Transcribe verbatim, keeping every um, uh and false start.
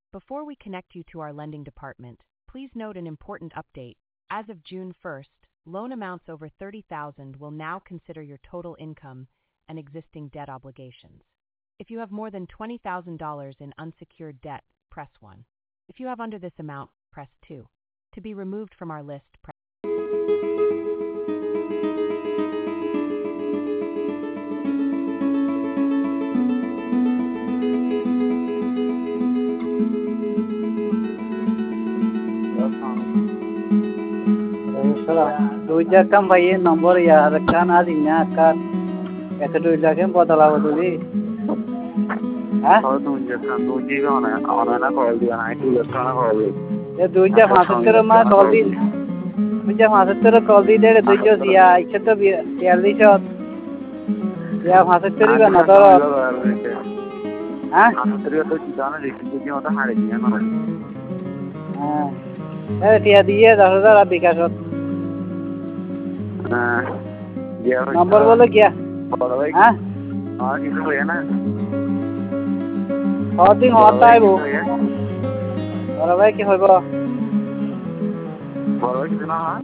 Before we connect you to our lending department, please note an important update. As of June first, loan amounts over thirty thousand dollars will now consider your total income and existing debt obligations. If you have more than twenty thousand dollars in unsecured debt, press one. If you have under this amount, press two. To be removed from our list, press দুইটা কাম ভাইয়ে নম্বর ইয়ার কান আজি না কার এত দুইটা কাম বদলা বদলি হ্যাঁ দুইটা কাম দুইটা না অনলাইন কল দিয়া না দুইটা কাম কল এ দুইটা পঁচাত্তর মা কল দিন দুইটা পঁচাত্তর কল দি দে দুইটা দিয়া ইচ্ছা তো বিয়াল্লিশ ইয়া পঁচাত্তরই বা না ধর হ্যাঁ পঁচাত্তর তো জানা দেখি দেখি মত হারে দিয়া না হ্যাঁ এ টিয়া দিয়ে দশ হাজার বিকাশত হ্যাঁ নম্বর বলে গিয়া হ্যাঁ আর কিছু হয় না দিন হওয়ার আইব বড় ভাই কি হইব বড় কিছু না হয়